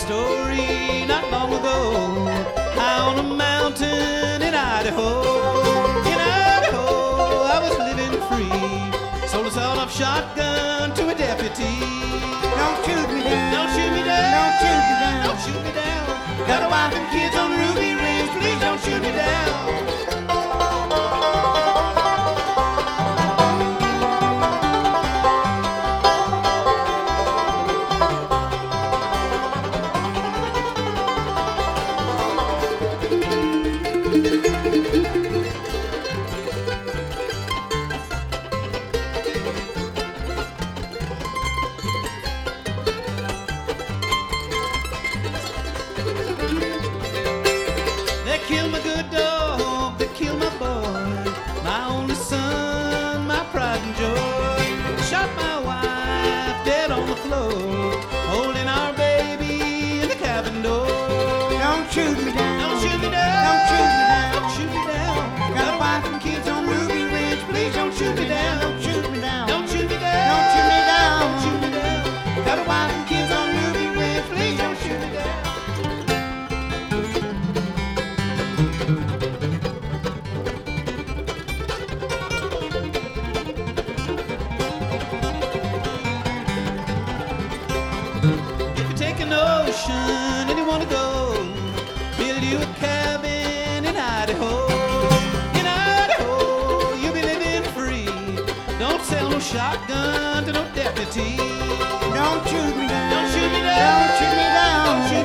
story not long ago. High on a mountain in Idaho. In Idaho, I was living free. Sold a sawed-off shotgun to a deputy. Don't shoot me down. Don't shoot me down. Don't shoot me down. Don't shoot me down. Got a wife and kids on Ruby Ridge. Please don't shoot me down. They killed my good dog, they killed my boy, my only son, my pride and joy. Shot my wife dead on the floor, holding our baby in the cabin door. Don't shoot me down. Don't shoot me down. Don't shoot me down. Don't shoot me down. Got a wife and kids on Ruby Ridge. Please don't shoot me down. Don't shoot me down. Don't shoot me down. Don't shoot me down. Don't shoot me down. Got a wife and kids on Ruby Ridge. Please don't shoot me down. If you take an ocean and you wanna go, build you a cabin in Idaho. In Idaho, you'll be living free. Don't sell no shotgun to no deputy. Don't shoot me down. Don't shoot me down. Don't shoot me down. Don't shoot